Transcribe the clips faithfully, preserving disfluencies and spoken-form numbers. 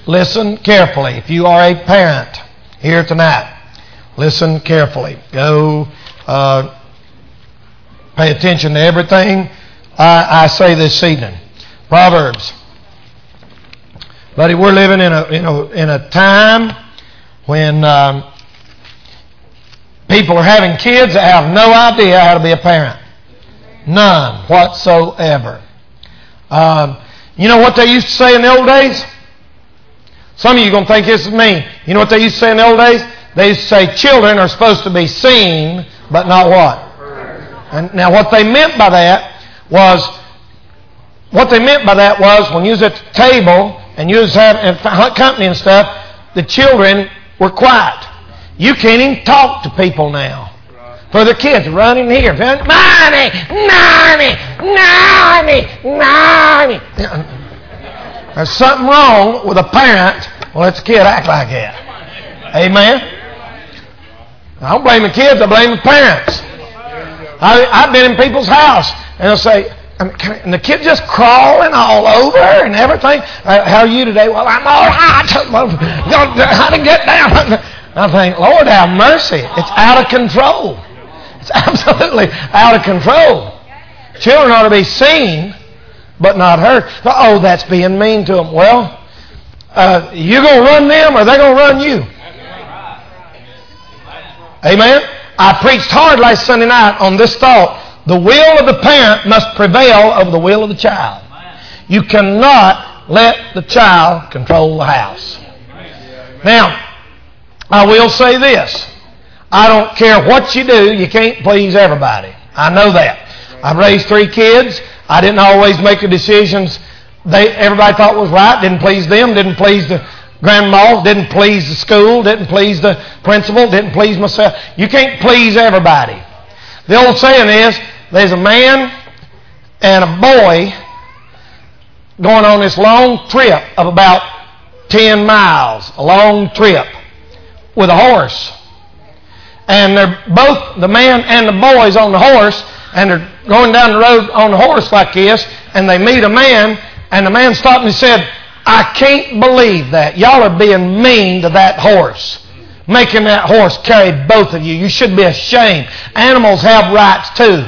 listen carefully. If you are a parent here tonight, listen carefully. Go uh, pay attention to everything I, I say this evening. Proverbs. Buddy, we're living in a in a, in a time when um, people are having kids that have no idea how to be a parent. None whatsoever. Um, you know what they used to say in the old days? Some of you are going to think this is me. You know what they used to say in the old days? They used to say children are supposed to be seen, but not what? And now what they meant by that was, what they meant by that was when you was at the table and you was having company and stuff, the children were quiet. You can't even talk to people now. For the kids running here, Mommy, Mommy, Mommy, Mommy. There's something wrong with a parent who lets a kid act like that. Amen? I don't blame the kids, I blame the parents. I, I've been in people's house and they'll say, and the kid just crawling all over and everything. Uh, how are you today? Well, I'm all right. How to get down? I think, Lord have mercy. It's out of control. It's absolutely out of control. Children ought to be seen, but not heard. Oh, that's being mean to them. Well, uh, you going to run them or they going to run you? Amen? I preached hard last Sunday night on this thought. The will of the parent must prevail over the will of the child. You cannot let the child control the house. Now, I will say this. I don't care what you do, you can't please everybody. I know that. I've raised three kids. I didn't always make the decisions they everybody thought was right. Didn't please them, didn't please the grandma, didn't please the school, didn't please the principal, didn't please myself. You can't please everybody. The old saying is, there's a man and a boy going on this long trip of about ten miles, a long trip with a horse. And they're both, the man and the boy's on the horse, and they're going down the road on the horse like this, and they meet a man, and the man stopped and said, I can't believe that. Y'all are being mean to that horse, making that horse carry both of you. You should be ashamed. Animals have rights too.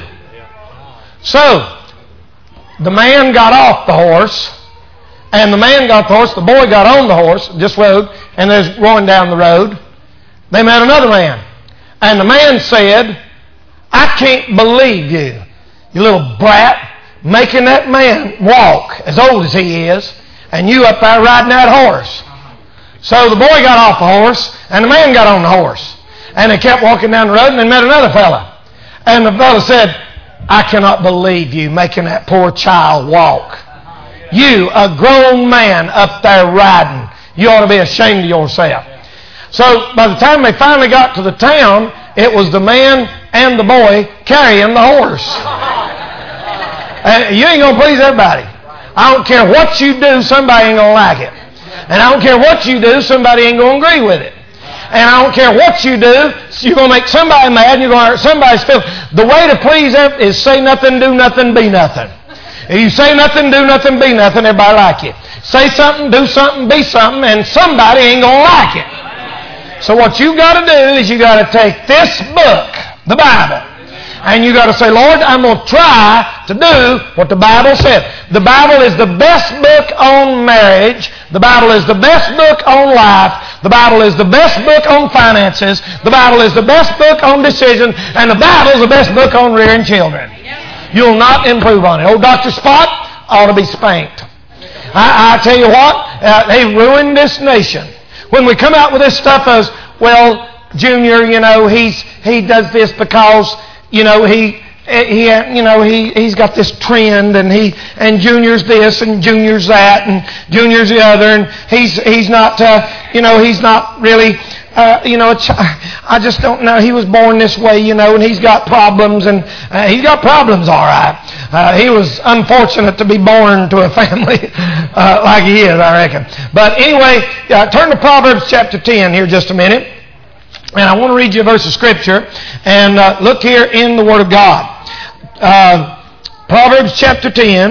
So, the man got off the horse, and the man got the horse, the boy got on the horse, this road, and they're going down the road. They met another man. And the man said, I can't believe you, you little brat, making that man walk as old as he is, and you up there riding that horse. So the boy got off the horse, and the man got on the horse. And they kept walking down the road, and they met another fella. And the fella said, I cannot believe you making that poor child walk. You, a grown man up there riding, you ought to be ashamed of yourself. So by the time they finally got to the town, it was the man and the boy carrying the horse. And you ain't going to please everybody. I don't care what you do, somebody ain't going to like it. And I don't care what you do, somebody ain't going to agree with it. And I don't care what you do, you're going to make somebody mad and you're going to hurt somebody's feelings. The way to please them is say nothing, do nothing, be nothing. If you say nothing, do nothing, be nothing, everybody like you. Say something, do something, be something, and somebody ain't going to like it. So what you got to do is you got to take this book, the Bible, and you got to say, Lord, I'm going to try to do what the Bible said. The Bible is the best book on marriage. The Bible is the best book on life. The Bible is the best book on finances. The Bible is the best book on decisions. And the Bible is the best book on rearing children. You'll not improve on it. Old Doctor Spot ought to be spanked. I, I tell you what, uh, they ruined this nation. When we come out with this stuff as, well, Junior, you know, he's he does this because, you know, he he you know he he's got this trend, and he and Junior's this and Junior's that and Junior's the other, and he's he's not uh, you know he's not really uh, you know it's, I just don't know. He was born this way, you know, and he's got problems, and uh, he's got problems, all right. Uh, he was unfortunate to be born to a family uh, like he is, I reckon. But anyway, uh, turn to Proverbs chapter ten here just a minute. And I want to read you a verse of Scripture. And uh, look here in the Word of God. Uh, Proverbs chapter ten.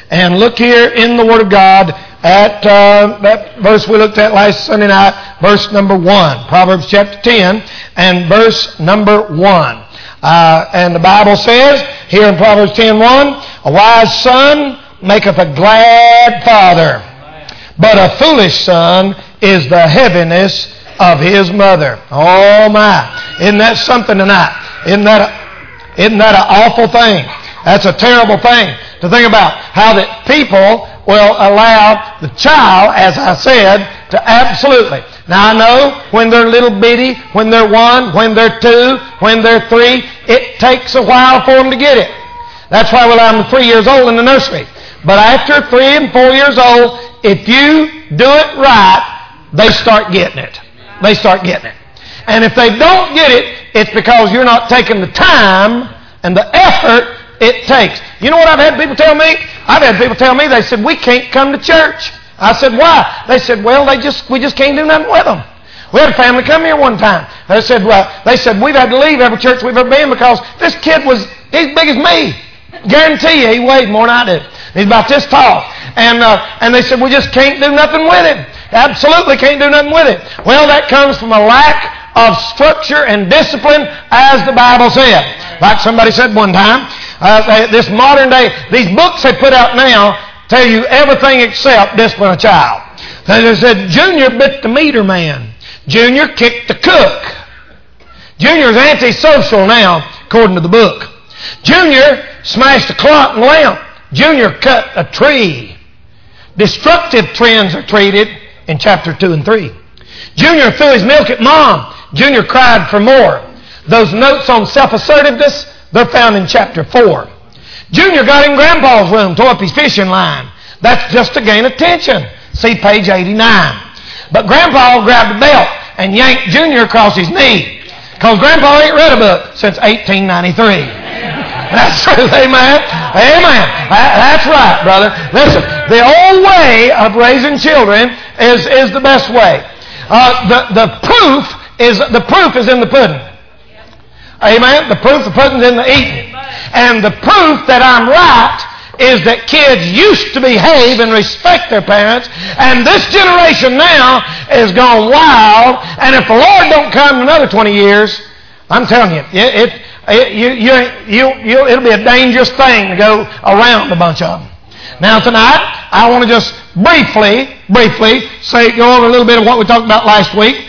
And look here in the Word of God at uh, that verse we looked at last Sunday night, verse number one. Proverbs chapter ten and verse number one. Uh, and the Bible says here in Proverbs ten one, a wise son maketh a glad father, but a foolish son is the heaviness of his mother. Oh my. Isn't that something tonight? Isn't that a, isn't that an awful thing? That's a terrible thing to think about, how that people will allow the child, as I said, to absolutely. Now I know when they're little bitty, when they're one, when they're two, when they're three, it takes a while for them to get it. That's why we allow them three years old in the nursery. But after three and four years old, if you do it right, they start getting it. They start getting it. And if they don't get it, it's because you're not taking the time and the effort it takes. You know what I've had people tell me? I've had people tell me, they said, we can't come to church. I said, why? They said, well, they just we just can't do nothing with them. We had a family come here one time. They said, well, they said, we've had to leave every church we've ever been because this kid was, he's big as me. Guarantee you, he weighed more than I do. He's about this tall. And uh, and they said, we just can't do nothing with him. Absolutely can't do nothing with it. Well, that comes from a lack of structure and discipline, as the Bible said. Like somebody said one time, uh, they, this modern day, these books they put out now tell you everything except discipline a child. They said, Junior bit the meter man. Junior kicked the cook. Junior's antisocial now, according to the book. Junior smashed a clock and lamp. Junior cut a tree. Destructive trends are treated in chapter two and three. Junior threw his milk at Mom. Junior cried for more. Those notes on self-assertiveness, they're found in chapter four. Junior got in Grandpa's room, tore up his fishing line. That's just to gain attention. See page eighty-nine. But Grandpa grabbed the belt and yanked Junior across his knee, because Grandpa ain't read a book since eighteen ninety-three. That's true, amen. Amen. That's right, brother. Listen, the old way of raising children is, is the best way. Uh, the, the proof is the proof is in the pudding. Amen. The proof the pudding's in the eating. And the proof that I'm right is that kids used to behave and respect their parents, and this generation now is gone wild. And if the Lord don't come in another twenty years, I'm telling you, it, it, it you, you, you, you, it'll be a dangerous thing to go around a bunch of them. Now tonight, I want to just briefly, briefly say, go over a little bit of what we talked about last week,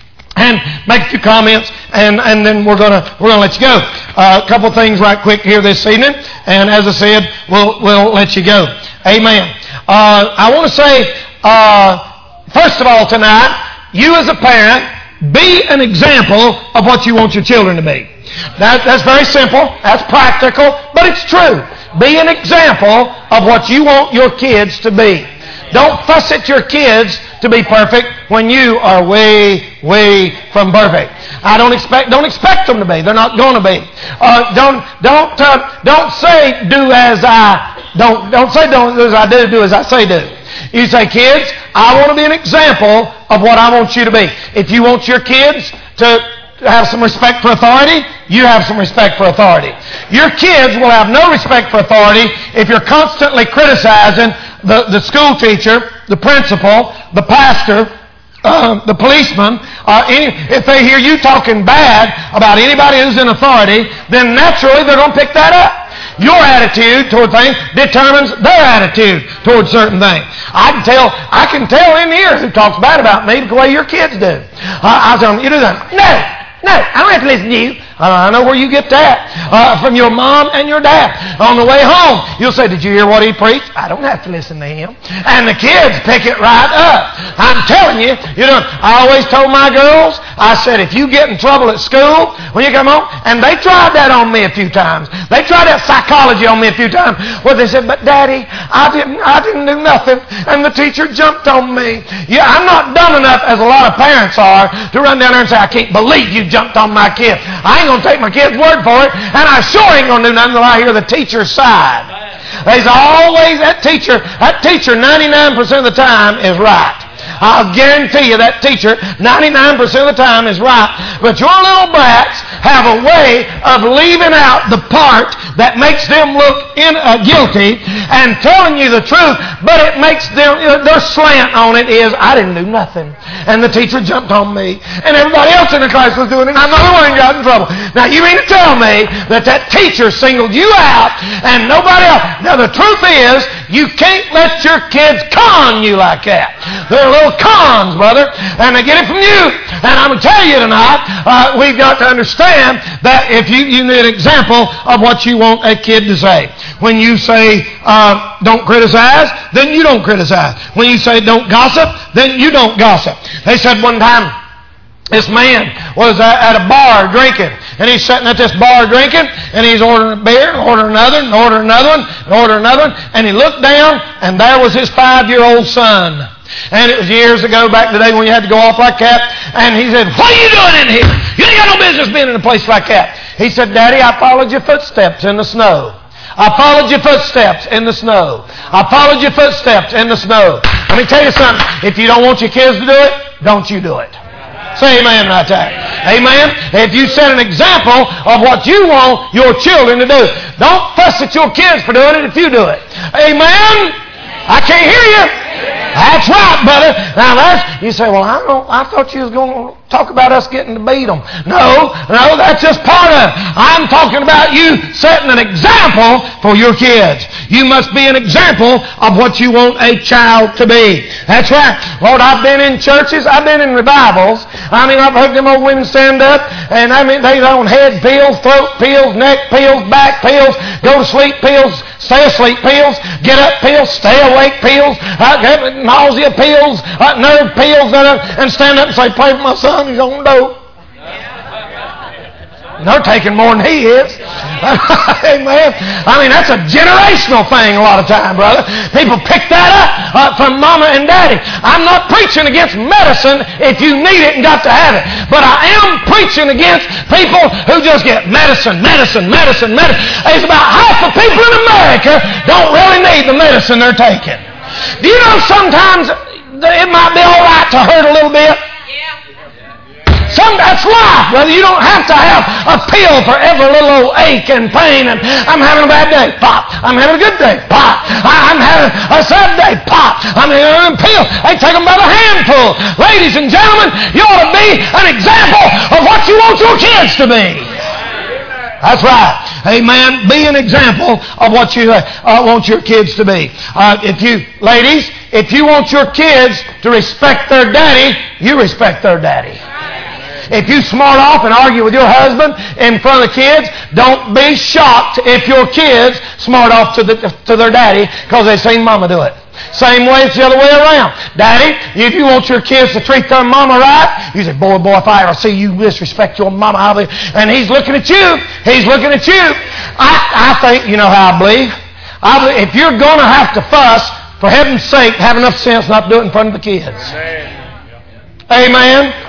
and make a few comments, and, and then we're gonna we're gonna let you go. Uh, a couple things right quick here this evening, and as I said, we'll we'll let you go. Amen. Uh, I want to say, uh, first of all, tonight, you as a parent, be an example of what you want your children to be. That, that's very simple. That's practical, but it's true. Be an example of what you want your kids to be. Don't fuss at your kids to be perfect when you are way, way from perfect. I don't expect don't expect them to be. They're not going to be. Uh, don't don't uh, don't say do as I don't don't say don't do as I do. Do as I say do. You say, kids, I want to be an example of what I want you to be. If you want your kids to have some respect for authority, you have some respect for authority. Your kids will have no respect for authority if you're constantly criticizing the, the school teacher, the principal, the pastor, uh, the policeman. Uh, any, if they hear you talking bad about anybody who's in authority, then naturally they're going to pick that up. Your attitude toward things determines their attitude toward certain things. I can tell, I can tell in here who talks bad about me the way your kids do. Uh, I'll tell them, you do that. No. No, I don't have to listen to you. Uh, I know where you get that. Uh, from your mom and your dad. On the way home, you'll say, did you hear what he preached? I don't have to listen to him. And the kids pick it right up. I'm telling you, you know, I always told my girls, I said, if you get in trouble at school, when you come home, and they tried that on me a few times. They tried that psychology on me a few times, where they said, but Daddy, I didn't, I didn't do nothing, and the teacher jumped on me. Yeah, I'm not dumb enough, as a lot of parents are, to run down there and say, I can't believe you jumped on my kid. I ain't going to take my kid's word for it, and I sure ain't going to do nothing until I hear the teacher's side. There's always that teacher, that teacher ninety-nine percent of the time is right. I'll guarantee you that teacher ninety-nine percent of the time is right. But your little brats, have a way of leaving out the part that makes them look in, uh, guilty and telling you the truth, but it makes them, uh, their slant on it is, I didn't do nothing. And the teacher jumped on me. And everybody else in the class was doing it. I'm the only one who got in trouble. Now, you mean to tell me that that teacher singled you out and nobody else? Now, the truth is, you can't let your kids con you like that. They're little cons, brother, and they get it from you. And I'm going to tell you tonight, uh, we've got to understand that if you, you need an example of what you want a kid to say. When you say, uh, don't criticize, then you don't criticize. When you say don't gossip, then you don't gossip. They said one time, this man was at a bar drinking, and he's sitting at this bar drinking, and he's ordering a beer, and ordering another, and ordering another one, and ordering another one, and he looked down, and there was his five-year-old son. And it was years ago, back in the day when you had to go off like that, and he said, what are you doing in here? You ain't got no business being in a place like that. He said, Daddy, I followed your footsteps in the snow. I followed your footsteps in the snow. I followed your footsteps in the snow. Let me tell you something. If you don't want your kids to do it, don't you do it. Say amen right there. Amen. If you set an example of what you want your children to do, don't fuss at your kids for doing it if you do it. Amen. I can't hear you. That's right, brother. Now that's, you say, well, I don't, I thought you was going to talk about us getting to beat them. No, no, that's just part of it. I'm talking about you setting an example for your kids. You must be an example of what you want a child to be. That's right. Lord, I've been in churches. I've been in revivals. I mean, I've heard them old women stand up, and I mean, they on head pills, throat pills, neck pills, back pills, go to sleep pills, stay asleep pills, get up pills, stay awake pills, uh, nausea pills, uh, nerve pills, uh, and stand up and say, pray for my son, he's on dope. They're taking more than he is. Amen. I mean, that's a generational thing a lot of time, brother. People pick that up uh, from mama and daddy. I'm not preaching against medicine if you need it and got to have it. But I am preaching against people who just get medicine, medicine, medicine, medicine. It's about half the people in America don't really need the medicine they're taking. Do you know sometimes it might be all right to hurt a little bit? Some, that's life, brother. You don't have to have a pill for every little old ache and pain. And I'm having a bad day. Pop. I'm having a good day. Pop. I, I'm having a sad day. Pop. I'm having a pill. They take them by the handful. Ladies and gentlemen, you ought to be an example of what you want your kids to be. That's right. Amen. Be an example of what you uh, want your kids to be. Uh, if you, ladies, if you want your kids to respect their daddy, you respect their daddy. If you smart off and argue with your husband in front of the kids, don't be shocked if your kids smart off to, the, to their daddy because they've seen mama do it. Same way, it's the other way around. Daddy, if you want your kids to treat their mama right, you say, boy, boy, if I ever see you disrespect your mama, I'll be... And he's looking at you. He's looking at you. I, I think, you know how I believe? I believe if you're going to have to fuss, for heaven's sake, have enough sense not to do it in front of the kids. Amen. Amen.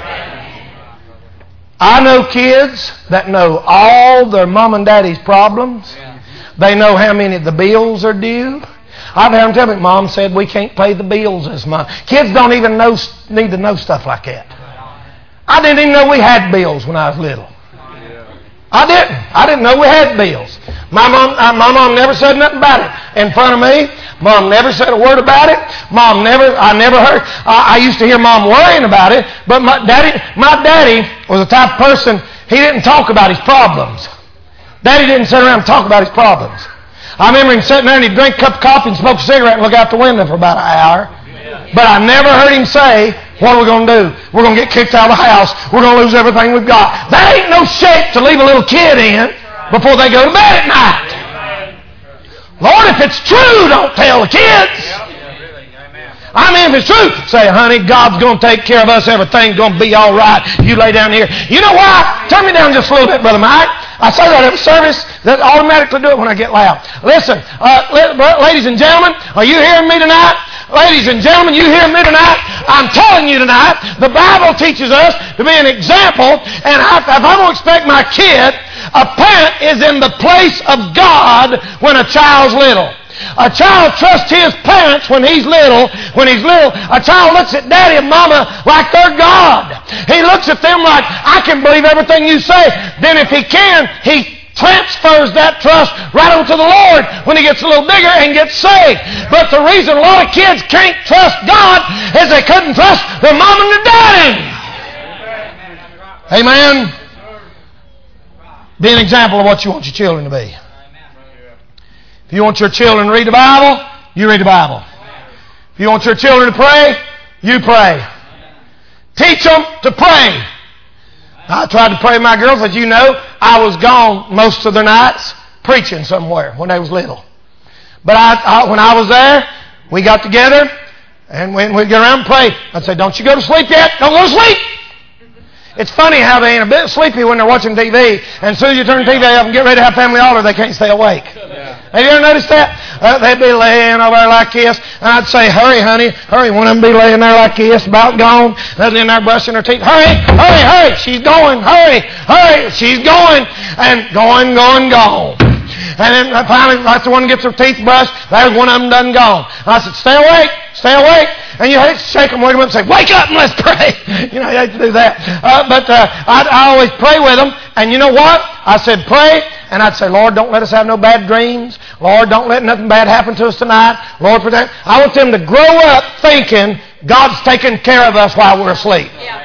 I know kids that know all their mom and daddy's problems. They know how many of the bills are due. I've had them tell me, Mom said we can't pay the bills this month. Kids don't even know, need to know stuff like that. I didn't even know we had bills when I was little. I didn't. I didn't know we had bills. My mom, uh, my mom never said nothing about it in front of me. Mom never said a word about it. Mom never, I never heard, I, I used to hear Mom worrying about it, but my daddy, my daddy was the type of person, he didn't talk about his problems. Daddy didn't sit around and talk about his problems. I remember him sitting there and he'd drink a cup of coffee and smoke a cigarette and look out the window for about an hour. But I never heard him say, what are we going to do? We're going to get kicked out of the house. We're going to lose everything we've got. That ain't no shape to leave a little kid in before they go to bed at night. Lord, if it's true, don't tell the kids. I mean, if it's true, say, honey, God's going to take care of us. Everything's going to be all right. You lay down here. You know why? Turn me down just a little bit, Brother Mike. I say that every service. That automatically do it when I get loud. Listen, uh, ladies and gentlemen, are you hearing me tonight? Ladies and gentlemen, you hear me tonight? I'm telling you tonight, the Bible teaches us to be an example, and if I'm going to expect my kid, a parent is in the place of God when a child's little. A child trusts his parents when he's little. When he's little, a child looks at daddy and mama like they're God. He looks at them like, I can believe everything you say. Then if he can, he transfers that trust right onto the Lord when he gets a little bigger and gets saved. But the reason a lot of kids can't trust God is they couldn't trust their mom and their daddy. Amen. Be an example of what you want your children to be. If you want your children to read the Bible, you read the Bible. If you want your children to pray, you pray. Teach them to pray. I tried to pray with my girls. As you know, I was gone most of the nights preaching somewhere when they was little. But I, I, when I was there, we got together, and when we'd get around and pray, I'd say, don't you go to sleep yet? Don't go to sleep! It's funny how they ain't a bit sleepy when they're watching T V, and as soon as you turn the T V up and get ready to have family altar, they can't stay awake. Yeah. Have you ever noticed that? Uh, they'd be laying over there like this, and I'd say, hurry, honey, hurry. One of them be laying there like this, about gone. They're in there brushing their teeth. Hurry, hurry, hurry. She's going. Hurry, hurry. She's going. And going, going, gone. And then finally, that's the one that gets her teeth brushed. There's one of them done gone. And I said, stay awake, stay awake. And you hate to shake them, wake them up and say, wake up and let's pray. You know, you hate to do that. Uh, but uh, I, I always pray with them. And you know what? I said, pray. And I'd say, Lord, don't let us have no bad dreams. Lord, don't let nothing bad happen to us tonight. Lord, protect. I want them to grow up thinking God's taking care of us while we're asleep. Yeah.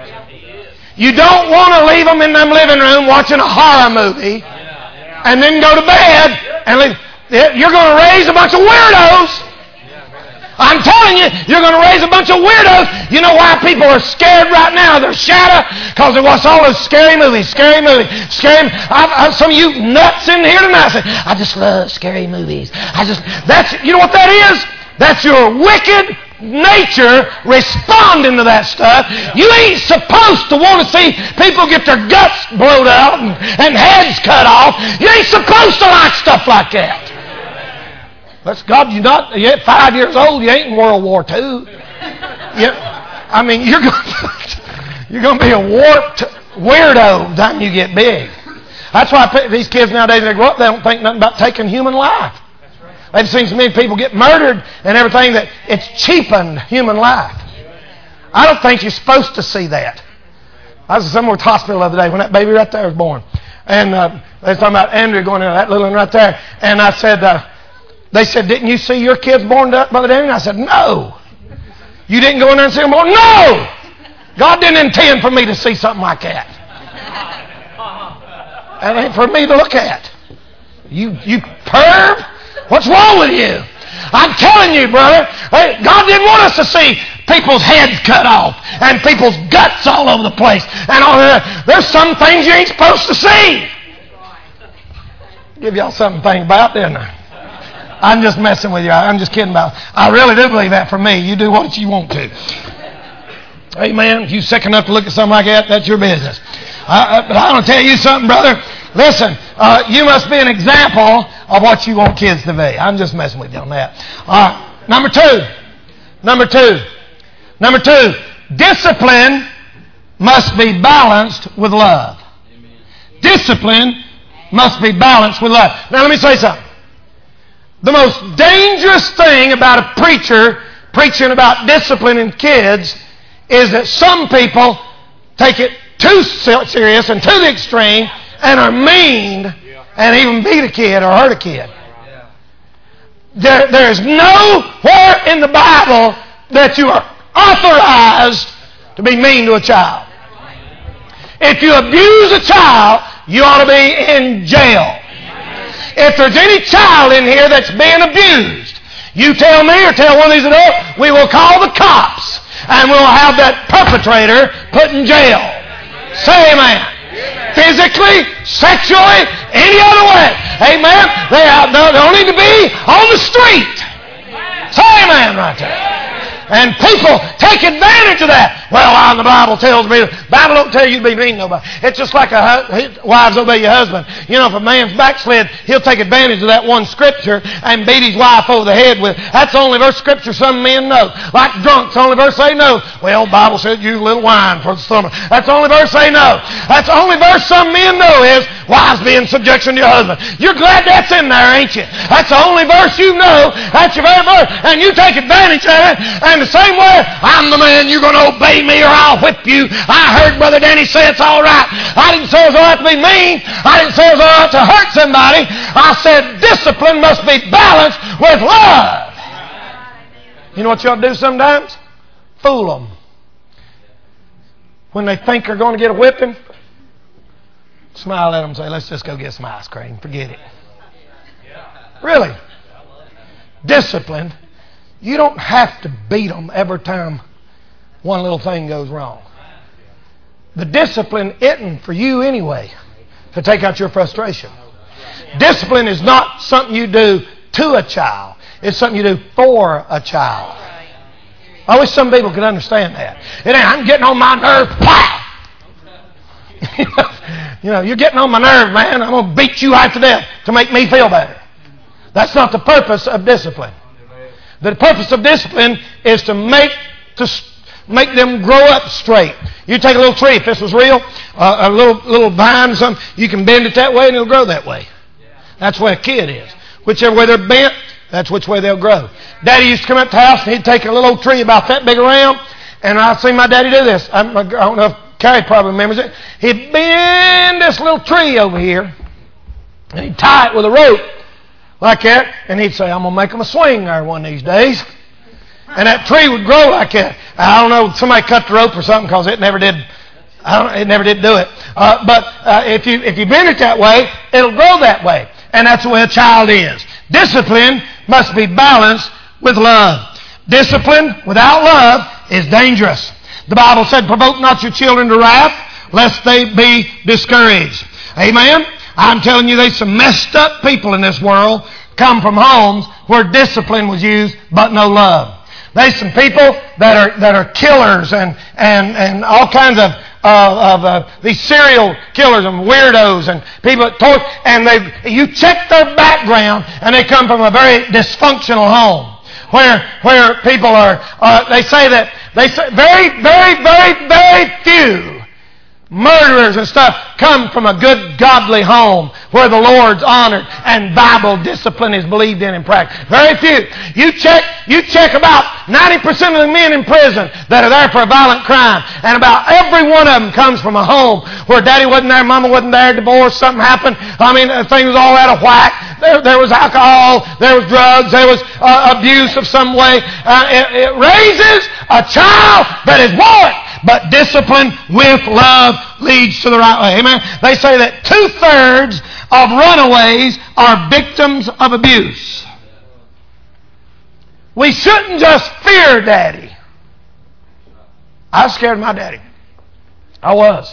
You don't want to leave them in them living room watching a horror movie and then go to bed and leave. You're going to raise a bunch of weirdos. I'm telling you, you're going to raise a bunch of weirdos. You know why people are scared right now? They're shadow because they watch all those scary movies, scary movies, scary. I've, I've, some of you nuts in here tonight say, I just love scary movies. I just, that's, you know what that is? That's your wicked nature responding to that stuff. You ain't supposed to want to see people get their guts blowed out and, and heads cut off. You ain't supposed to like stuff like that. That's God, you're not, you're five years old, you ain't in World War Two. You, I mean, you're going you're going to be a warped weirdo by the time you get big. That's why these kids nowadays, they grow up, they don't think nothing about taking human life. They've seen so many people get murdered and everything that it's cheapened human life. I don't think you're supposed to see that. I was somewhere at the hospital the other day when that baby right there was born. And uh, they were talking about Andrew going in, that little one right there. And I said, uh, they said, didn't you see your kids born, Brother Danny? And I said, no. You didn't go in there and see them born? No! God didn't intend for me to see something like that. That ain't for me to look at. You, you perv? What's wrong with you? I'm telling you, brother, God didn't want us to see people's heads cut off and people's guts all over the place. And all that. There's some things you ain't supposed to see. Give y'all something to think about, didn't I? I'm just messing with you. I'm just kidding about it. I really do believe that for me. You do what you want to. Amen. If you're sick enough to look at something like that, that's your business. I, I, but I want to tell you something, brother. Listen, uh, you must be an example of what you want kids to be. I'm just messing with you on that. All right. Number two. Number two. Number two. Discipline must be balanced with love. Discipline must be balanced with love. Now let me say something. The most dangerous thing about a preacher preaching about discipline in kids is that some people take it too serious and to the extreme and are mean and even beat a kid or hurt a kid. There, there is nowhere in the Bible that you are authorized to be mean to a child. If you abuse a child, you ought to be in jail. If there's any child in here that's being abused, you tell me or tell one of these adults, we will call the cops and we'll have that perpetrator put in jail. Say amen. Physically, sexually, any other way. Amen. They, have, they don't need to be on the street. Say amen right there. And people take advantage of that. Well, the Bible tells me, the Bible don't tell you to be mean to nobody. It's just like a wives obey your husband. You know, if a man's backslid, he'll take advantage of that one scripture and beat his wife over the head with. That's the only verse scripture some men know. Like drunks, the only verse they know. Well, the Bible said use a little wine for the stomach. That's the only verse they know. That's the only verse some men know is wives be in subjection to your husband. You're glad that's in there, ain't you? That's the only verse you know. That's your favorite verse. And you take advantage of it. And the same way, I'm the man, you're going to obey me or I'll whip you. I heard Brother Danny say it's all right. I didn't say it was all right to be mean. I didn't say it was all right to hurt somebody. I said discipline must be balanced with love. You know what you ought to do sometimes? Fool them. When they think they're going to get a whipping, smile at them and say, let's just go get some ice cream. Forget it. Really. Discipline. You don't have to beat them every time one little thing goes wrong. The discipline isn't for you anyway to take out your frustration. Discipline is not something you do to a child. It's something you do for a child. I wish some people could understand that. It ain't, I'm getting on my nerve. You know, you're getting on my nerve, man. I'm going to beat you right to death to make me feel better. That's not the purpose of discipline. The purpose of discipline is to make to make them grow up straight. You take a little tree, if this was real, uh, a little little vine or something, you can bend it that way and it'll grow that way. That's the way a kid is. Whichever way they're bent, that's which way they'll grow. Daddy used to come up to the house and he'd take a little old tree about that big around, and I've seen my daddy do this. I don't know if Carrie probably remembers it. He'd bend this little tree over here, and he'd tie it with a rope like that, and he'd say, I'm going to make them a swing there one of these days. And that tree would grow like that. I don't know, somebody cut the rope or something because it never did. I don't, it never did do it. Uh, but uh, if you if you bend it that way, it'll grow that way. And that's the way a child is. Discipline must be balanced with love. Discipline without love is dangerous. The Bible said, provoke not your children to wrath, lest they be discouraged. Amen? I'm telling you, there's some messed up people in this world come from homes where discipline was used, but no love. There's some people that are that are killers and and, and all kinds of uh, of uh, these serial killers and weirdos and people that torture, and they you check their background and they come from a very dysfunctional home where where people are uh, they say that they say very very very very few murderers and stuff come from a good, godly home where the Lord's honored and Bible discipline is believed in and practiced. Very few. You check, you check about ninety percent of the men in prison that are there for a violent crime, and about every one of them comes from a home where daddy wasn't there, mama wasn't there, divorce, something happened. I mean, things was all out of whack. There, there was alcohol, there was drugs, there was uh, abuse of some way. Uh, it, it raises a child that is born. But discipline with love leads to the right way. Amen. They say that two-thirds of runaways are victims of abuse. We shouldn't just fear daddy. I was scared of my daddy. I was.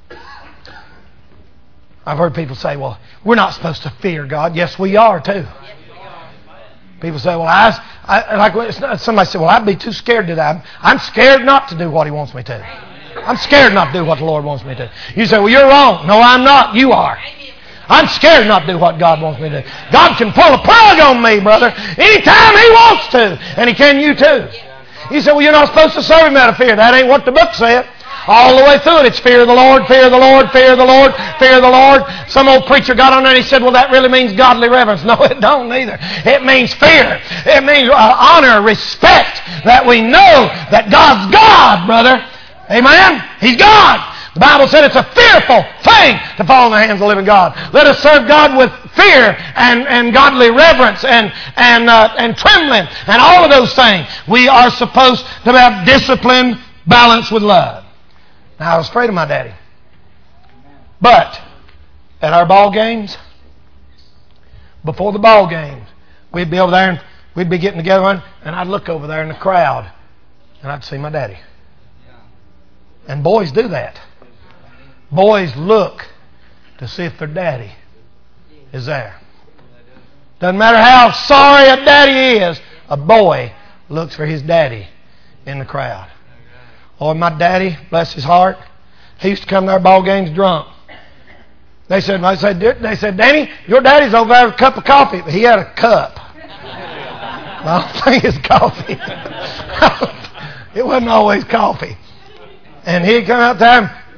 I've heard people say, well, we're not supposed to fear God. Yes, we are too. People say, well, I, I like somebody said, well, I'd be too scared to die. I'm scared not to do what He wants me to. I'm scared not to do what the Lord wants me to. You say, well, you're wrong. No, I'm not. You are. I'm scared not to do what God wants me to do. God can pull a plug on me, brother, anytime He wants to. And He can you too. You say, well, you're not supposed to serve Him out of fear. That ain't what the book said. All the way through it, it's fear of the Lord, fear of the Lord, fear of the Lord, fear of the Lord. Some old preacher got on there and he said, well, that really means godly reverence. No, it don't either. It means fear. It means uh, honor, respect, that we know that God's God, brother. Amen? He's God. The Bible said it's a fearful thing to fall in the hands of the living God. Let us serve God with fear and, and godly reverence and and uh, and trembling and all of those things. We are supposed to have discipline balanced with love. Now, I was afraid of my daddy. But at our ball games, before the ball games, we'd be over there and we'd be getting together, and I'd look over there in the crowd and I'd see my daddy. And boys do that. Boys look to see if their daddy is there. Doesn't matter how sorry a daddy is, a boy looks for his daddy in the crowd. Or my daddy, bless his heart, he used to come to our ball games drunk. They said, I said, they said, Danny, your daddy's over there with a cup of coffee. But he had a cup. I don't think it's coffee. It wasn't always coffee. And he'd come out there,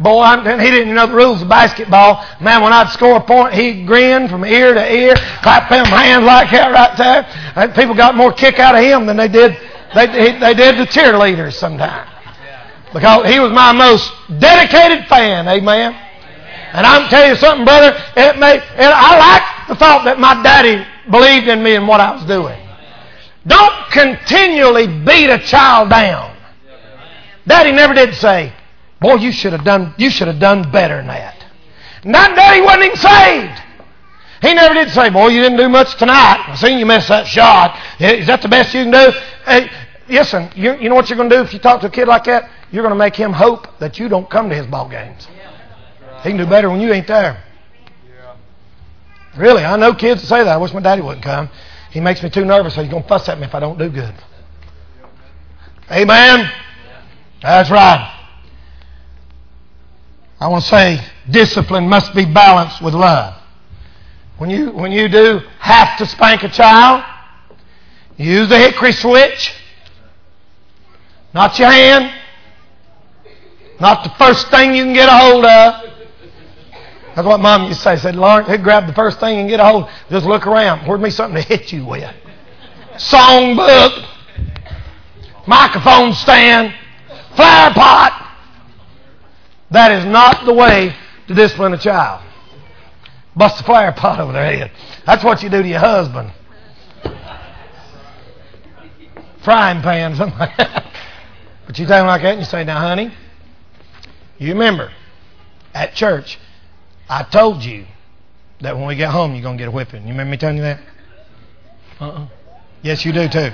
Boy, I'm, and he didn't know the rules of basketball. Man, when I'd score a point, he'd grin from ear to ear, clap them hands like that right there. And people got more kick out of him than they did they, they did the cheerleaders sometimes. Because he was my most dedicated fan, amen. And I'm telling you something, brother, it made, and I like the thought that my daddy believed in me and what I was doing. Don't continually beat a child down. Daddy never did say, boy, you should have done you should have done better than that. And that daddy wasn't even saved. He never did say, boy, you didn't do much tonight. I seen you miss that shot. Is that the best you can do? Hey, listen, you, you know what you're going to do if you talk to a kid like that? You're going to make him hope that you don't come to his ball games. He can do better when you ain't there. Really, I know kids that say that. I wish my daddy wouldn't come. He makes me too nervous, so he's going to fuss at me if I don't do good. Amen? That's right. I want to say discipline must be balanced with love. When you, when you do have to spank a child, use the hickory switch, not your hand, not the first thing you can get a hold of. That's what Mom used to say. She said, Lawrence, he'd grab the first thing and get a hold. Just look around. Where'd be something to hit you with? Songbook, microphone stand, flower pot. That is not the way to discipline a child. Bust a flower pot over their head. That's what you do to your husband. Frying pan, something like that. But you tell him like that and you say, now, honey, you remember, at church, I told you that when we get home, you're going to get a whipping. You remember me telling you that? Uh-uh. Yes, you do, too.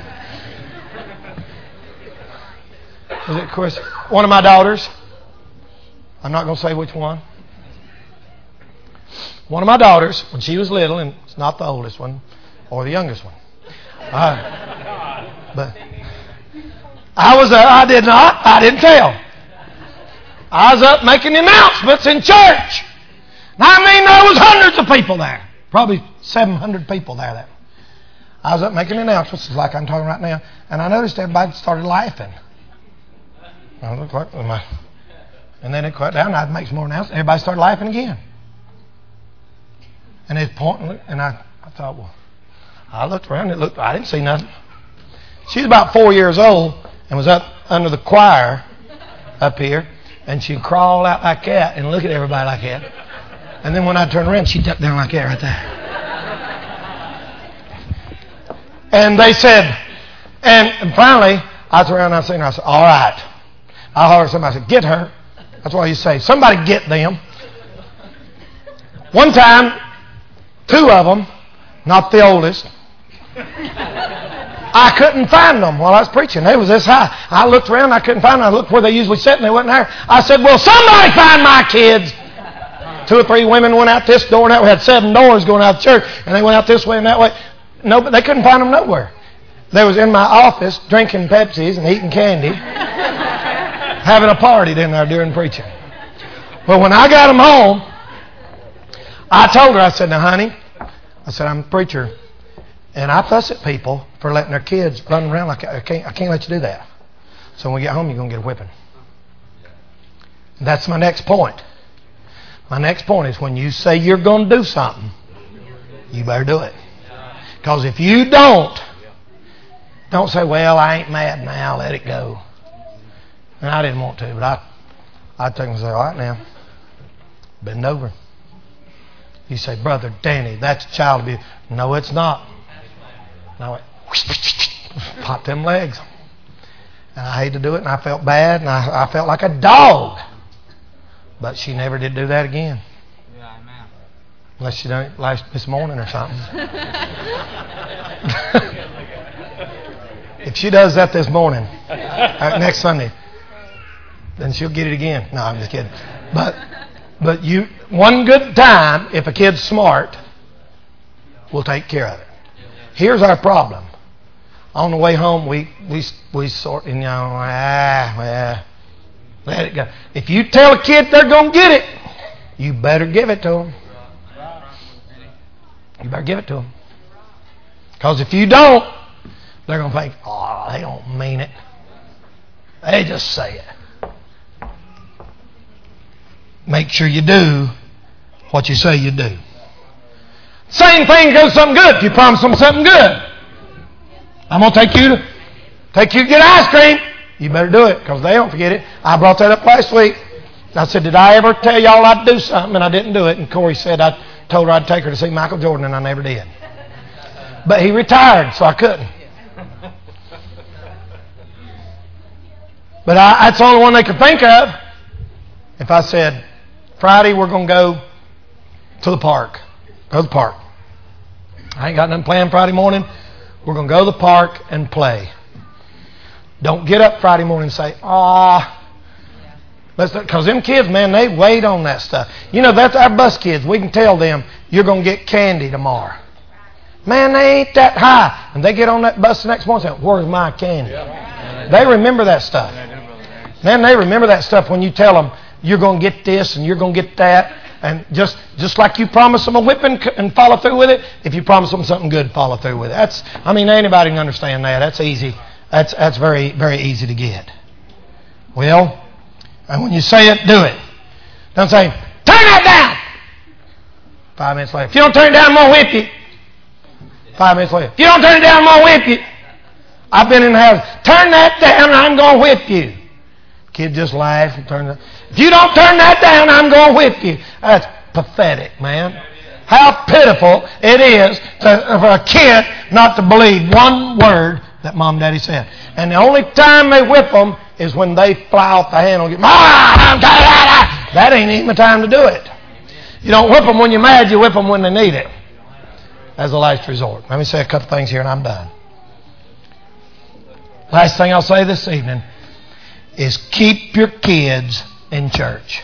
Is it, of course, one of my daughters, I'm not going to say which one. One of my daughters, when she was little, and it's not the oldest one or the youngest one. Uh, but I was, uh, I did not, I didn't tell. I was up making the announcements in church. I mean, there was hundreds of people there. Probably seven hundred people there. That I was up making announcements, like I'm talking right now, and I noticed everybody started laughing. I looked like, and then it cut down, and I'd make some more announcements. Everybody started laughing again. And it's pointing, and I, I thought, well, I looked around, it looked, I didn't see nothing. She was about four years old and was up under the choir up here, and she'd crawl out like that and look at everybody like that. And then when I turned around, she'd duck down like that right there. And they said, and, and finally, I was around and I seen her. I said, all right. I hollered at somebody. I said, get her. That's what you say. Somebody get them. One time, two of them, not the oldest, I couldn't find them while I was preaching. They was this high. I looked around. I couldn't find them. I looked where they usually sit, and they wasn't there. I said, well, somebody find my kids. Two or three women went out this door and that. We had seven doors going out of church, and they went out this way and that way. No, but they couldn't find them nowhere. They was in my office drinking Pepsis and eating candy, having a party in there during preaching. Well, when I got them home, I told her, I said, now, honey, I said, I'm a preacher, and I fuss at people for letting their kids run around like that. I can't, I can't let you do that. So when we get home, you're going to get a whipping. And that's my next point. My next point is when you say you're going to do something, you better do it. Because if you don't, don't say, well, I ain't mad now, let it go. And I didn't want to, but I, I'd take and say, all right now, bend over. You say, Brother Danny, that's child abuse. No, it's not. No, it pop them legs. And I hate to do it, and I felt bad, and I, I felt like a dog. But she never did do that again. Yeah, amen. Unless she done it last this morning or something. If she does that this morning, uh, next Sunday, then she'll get it again. No, I'm just kidding. But but you one good time, if a kid's smart, we'll take care of it. Here's our problem. On the way home, we we we sort you know ah well. Let it go. If you tell a kid they're going to get it, you better give it to them. You better give it to them. Because if you don't, they're going to think, oh, they don't mean it. They just say it. make sure you do what you say you do. Same thing goes something good. If you promise them something good, I'm going to take you to take you to get ice cream. You better do it because they don't forget it. I brought that up last week. I said, did I ever tell y'all I'd do something and I didn't do it? And Corey said I told her I'd take her to see Michael Jordan and I never did. But he retired, so I couldn't. But I, that's the only one they could think of. If I said, Friday we're going to go to the park. Go to the park. I ain't got nothing planned Friday morning. We're going to go to the park and play. Don't get up Friday morning and say, ah. Because them kids, man, they wait on that stuff. You know, that's our bus kids. We can tell them, you're going to get candy tomorrow. Man, they ain't that high. And they get on that bus the next morning and say, where's my candy? They remember that stuff. Man, they remember that stuff when you tell them, you're going to get this and you're going to get that. And just just like you promise them a whipping and follow through with it, if you promise them something good, follow through with it. That's, I mean, anybody can understand that. That's easy. That's that's very, very easy to get. Well, and when you say it, do it. Don't say, turn that down. Five minutes later. If you don't turn it down, I'm going to whip you. Five minutes later. If you don't turn it down, I'm going to whip you. I've been in the house. Turn that down, I'm going to whip you. Kid just laughs and turns it. If you don't turn that down, I'm going to whip you. That's pathetic, man. How pitiful it is to, for a kid not to believe one word that Mom and Daddy said. And the only time they whip them is when they fly off the handle and get, Mom, that ain't even the time to do it. You don't whip them when you're mad, you whip them when they need it. As a last resort. Let me say a couple things here and I'm done. Last thing I'll say this evening is keep your kids in church.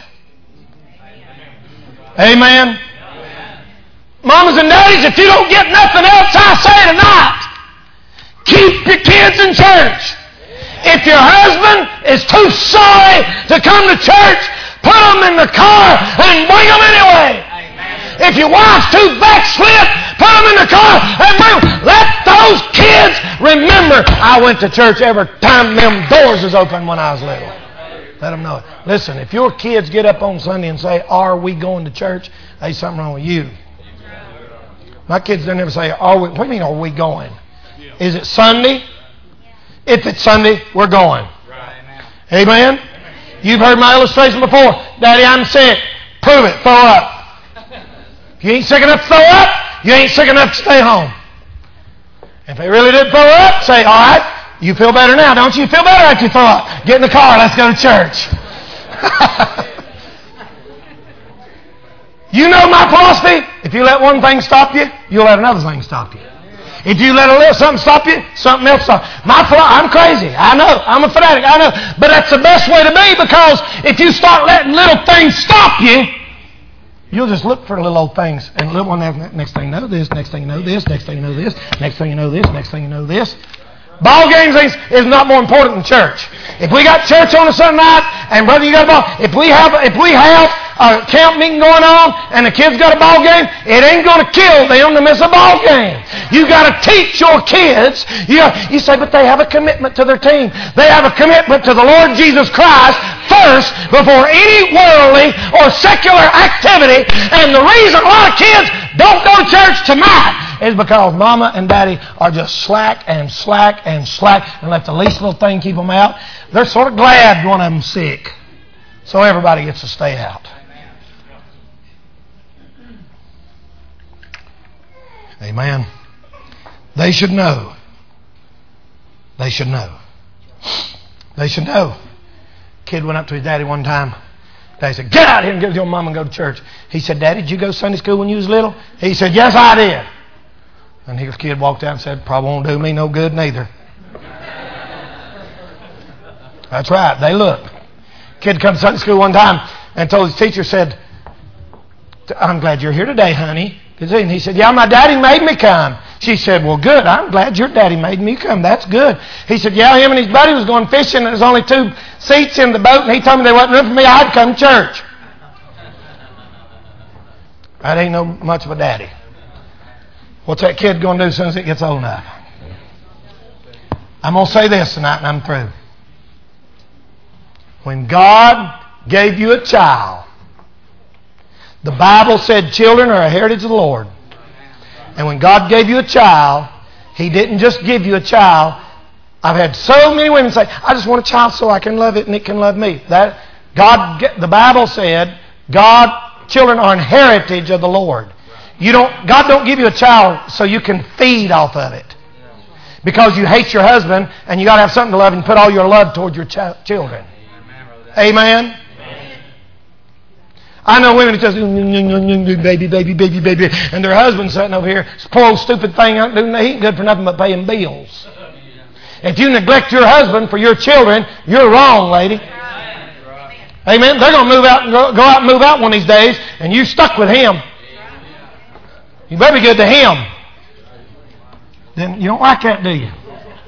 Amen. Mamas and daddies, if you don't get nothing else I say tonight, keep your kids in church. If your husband is too sorry to come to church, put them in the car and bring them anyway. If your wife's too backslid, put them in the car and bring them. Let those kids remember I went to church every time them doors was open when I was little. Let them know it. Listen, if your kids get up on Sunday and say, are we going to church? There's something wrong with you. My kids don't ever say, are we? What do you mean, are we going? Is it Sunday? If it's Sunday, we're going. Amen? You've heard my illustration before. Daddy, I'm sick. Prove it. Throw up. If you ain't sick enough to throw up, you ain't sick enough to stay home. If they really did throw up, say, all right, you feel better now, don't you? You feel better after you throw up. Get in the car, let's go to church. You know my philosophy. If you let one thing stop you, you'll let another thing stop you. If you let a little something stop you, something else stop you. My philo- I'm crazy. I know. I'm a fanatic. I know. But that's the best way to be because if you start letting little things stop you, you'll just look for little old things. And little one, next thing you know this, next thing you know this, next thing you know this, next thing you know this, next thing you know this. Ball games is not more important than church. If we got church on a Sunday night, and brother, you got a ball. If we have, if we have a camp meeting going on, and the kids got a ball game, it ain't going to kill them to miss a ball game. You got to teach your kids. You, you say, but they have a commitment to their team. They have a commitment to the Lord Jesus Christ first before any worldly or secular activity. And the reason a lot of kids don't go to church tonight is because mama and daddy are just slack and slack and slack and let the least little thing keep them out. They're sort of glad one of them's sick. So everybody gets to stay out. Amen. They should know. They should know. They should know. Kid went up to his daddy one time. Daddy said, get out here and get with your mom and go to church. He said, Daddy, did you go to Sunday school when you was little? He said, yes, I did. And his kid walked out and said, probably won't do me no good neither. That's right. They look. Kid come to Sunday school one time and told his teacher, said, I'm glad you're here today, honey. And he said, yeah, my daddy made me come. She said, well, good. I'm glad your daddy made me come. That's good. He said, yeah, him and his buddy was going fishing and there's only two seats in the boat and he told me there wasn't room for me. I'd come to church. That ain't no much of a daddy. What's that kid going to do as soon as it gets old enough? I'm going to say this tonight and I'm through. When God gave you a child, The Bible said children are a heritage of the Lord. And when God gave you a child, He didn't just give you a child. I've had so many women say, I just want a child so I can love it and it can love me. That God, the Bible said, God, children are an heritage of the Lord. You don't, God don't give you a child so you can feed off of it. Because you hate your husband and you got to have something to love and put all your love toward your ch- children. Amen? Amen? I know women that just baby, baby, baby, baby, and their husband's sitting over here, this poor old stupid thing, he ain't good for nothing but paying bills. If you neglect your husband for your children, you're wrong, lady. Amen? They're going to move out and go, go out and move out one of these days, and you're stuck with him. You better be good to him. Then you don't like that, do you?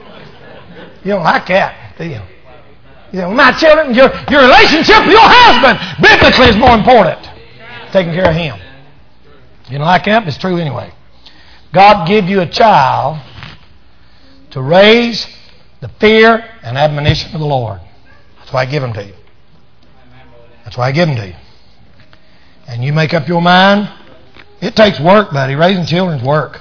You don't like that, do you? You know, my children, your, your relationship with your husband, biblically, is more important. Taking care of him. You don't like that, but it's true anyway. God give you a child to raise the fear and admonition of the Lord. That's why I give them to you. That's why I give them to you. And you make up your mind. It takes work, buddy. Raising children's work.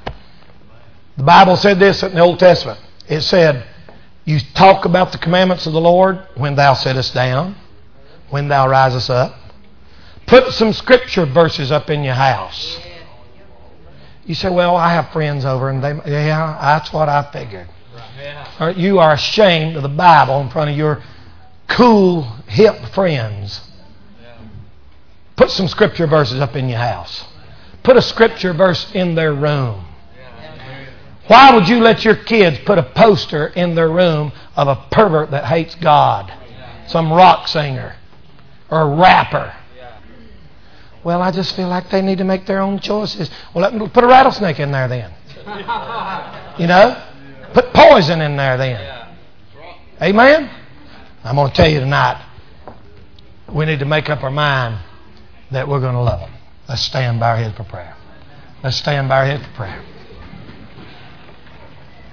The Bible said this in the Old Testament. It said, you talk about the commandments of the Lord when thou sittest down, when thou risest up. Put some scripture verses up in your house. You say, well, I have friends over, and they, yeah, that's what I figured. Or you are ashamed of the Bible in front of your cool, hip friends. Put some scripture verses up in your house. Put a scripture verse in their room. Why would you let your kids put a poster in their room of a pervert that hates God? Some rock singer or a rapper. Well, I just feel like they need to make their own choices. Well, let me put a rattlesnake in there then. You know? Put poison in there then. Amen? I'm going to tell you tonight, we need to make up our mind that we're going to love them. Let's stand by our head for prayer. Let's stand by our head for prayer.